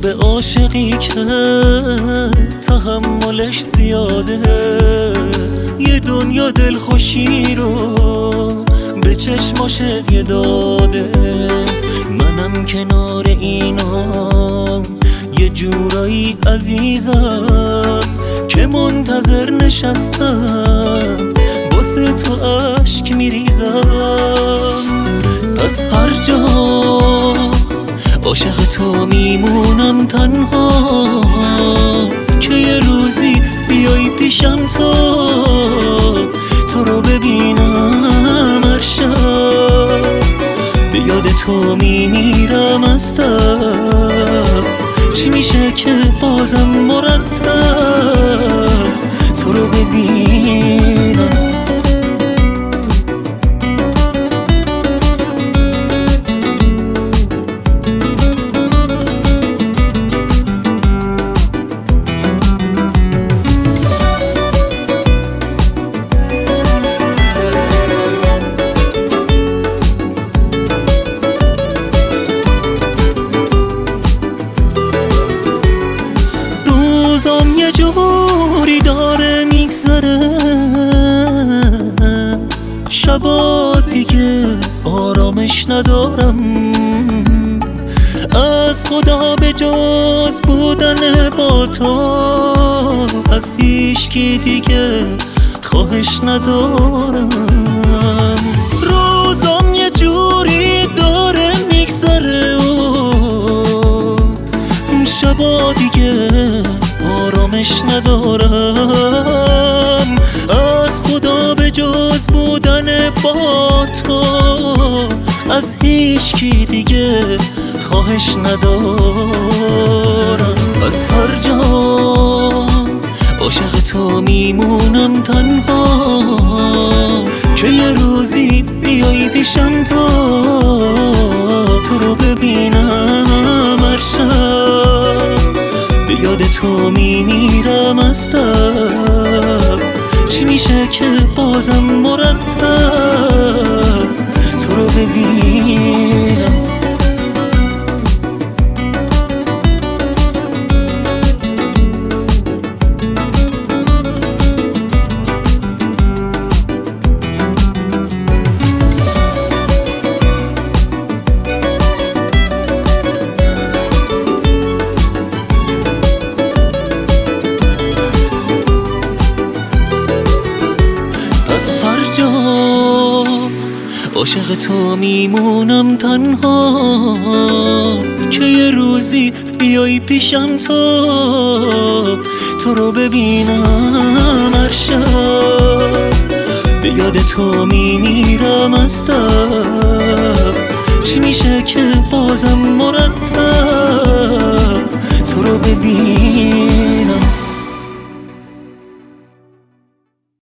به عاشقی که تحملش زیاده، یه دنیا دلخوشی رو به چشماش هدیه داده. منم کنار اینا یه جورایی عزیزم که منتظر نشستم واسه تو عشق میریزم. از هر جا عاشق تو میمونم تنها که یه روزی بیای پیشم تو رو ببینم هر شب. به یاد تو میمیرم از تب، چی میشه که بازم مرتب تو رو ببینم. روزام یه جوری داره میگذره، شبا دیگه آرامش ندارم. از خدا به جز بودن با تو از هیچکی دیگه خواهش ندارم. روزام یه جوری داره میگذره و شبا دیگه آرامش ندارم. از خدا به جز بودن با تو از هیچکی دیگه خواهش ندارم. از هر جا عاشق تو میمونم تنها که یه روزی بیای پیشم تو رو ببینم هر شب. به یاد تو میمیرم از تب، چی میشه که بازم مرتب تو رو ببینم. از هر جا عاشق تو میمونم تنها که یه روزی بیای پیشم تو رو ببینم هر شب. به یاد تو میمیرم از تب، چی میشه که بازم